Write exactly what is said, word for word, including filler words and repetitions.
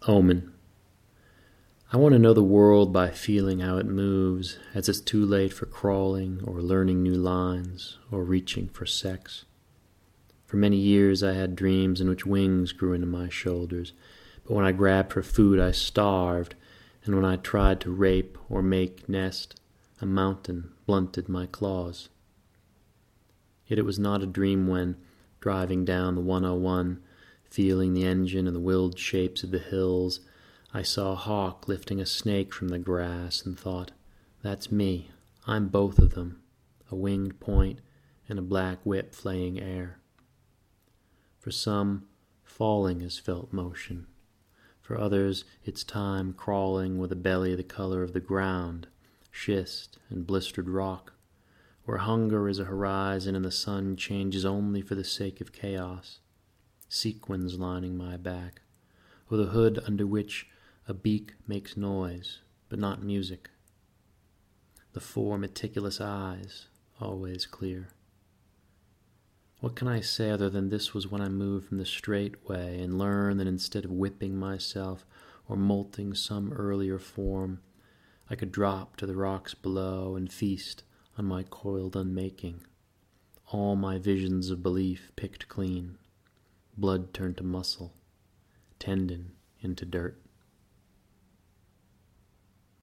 Omen. I want to know the world by feeling how it moves, as it's too late for crawling or learning new lines or reaching for sex. For many years I had dreams in which wings grew into my shoulders, but when I grabbed for food I starved, and when I tried to rape or make nest, a mountain blunted my claws. Yet it was not a dream when, driving down the one oh one, feeling the engine and the willed shapes of the hills, I saw a hawk lifting a snake from the grass and thought, that's me, I'm both of them, a winged point and a black whip flaying air. For some, falling is felt motion. For others, it's time crawling with a belly the color of the ground, schist and blistered rock, where hunger is a horizon and the sun changes only for the sake of chaos, sequins lining my back, or the hood under which a beak makes noise, but not music. The four meticulous eyes, always clear. What can I say other than this was when I moved from the straight way and learned that instead of whipping myself or molting some earlier form, I could drop to the rocks below and feast on my coiled unmaking, all my visions of belief picked clean, blood turned to muscle, tendon into dirt.